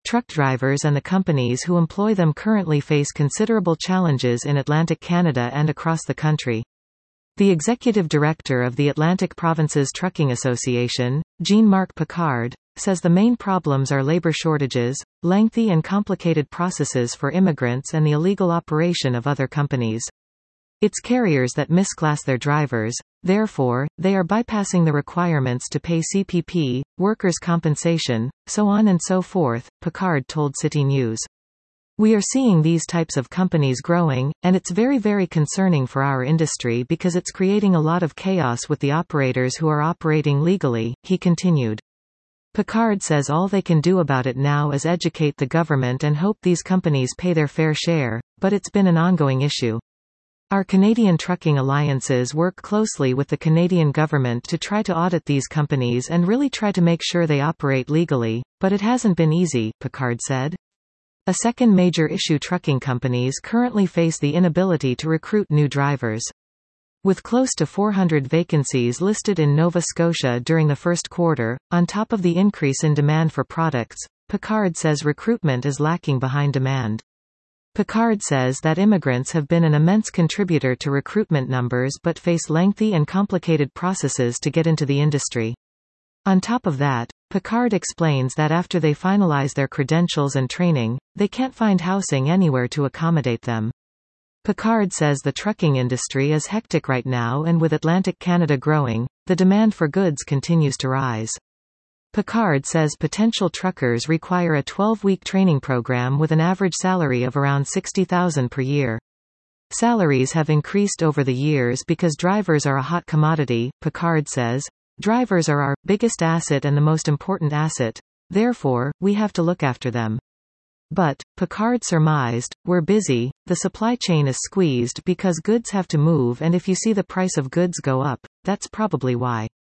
Truck drivers and the companies who employ them currently face considerable challenges in Atlantic Canada and across the country. The executive director of the Atlantic Provinces Trucking Association, Jean-Marc Picard, says the main problems are labor shortages, lengthy and complicated processes for immigrants, and the illegal operation of other companies. It's carriers that misclass their drivers, therefore, they are bypassing the requirements to pay CPP, workers' compensation, so on and so forth, Picard told City News. We are seeing these types of companies growing, and it's very, very concerning for our industry because it's creating a lot of chaos with the operators who are operating legally, he continued. Picard says all they can do about it now is educate the government and hope these companies pay their fair share, but it's been an ongoing issue. Our Canadian trucking alliances work closely with the Canadian government to try to audit these companies and really try to make sure they operate legally, but it hasn't been easy, Picard said. A second major issue: trucking companies currently face the inability to recruit new drivers. With close to 400 vacancies listed in Nova Scotia during the first quarter, on top of the increase in demand for products, Picard says recruitment is lacking behind demand. Picard says that immigrants have been an immense contributor to recruitment numbers but face lengthy and complicated processes to get into the industry. On top of that, Picard explains that after they finalize their credentials and training, they can't find housing anywhere to accommodate them. Picard says the trucking industry is hectic right now, and with Atlantic Canada growing, the demand for goods continues to rise. Picard says potential truckers require a 12-week training program with an average salary of around $60,000 per year. Salaries have increased over the years because drivers are a hot commodity, Picard says. Drivers are our biggest asset and the most important asset, therefore, we have to look after them. But, Picard surmised, we're busy, the supply chain is squeezed because goods have to move, and if you see the price of goods go up, that's probably why.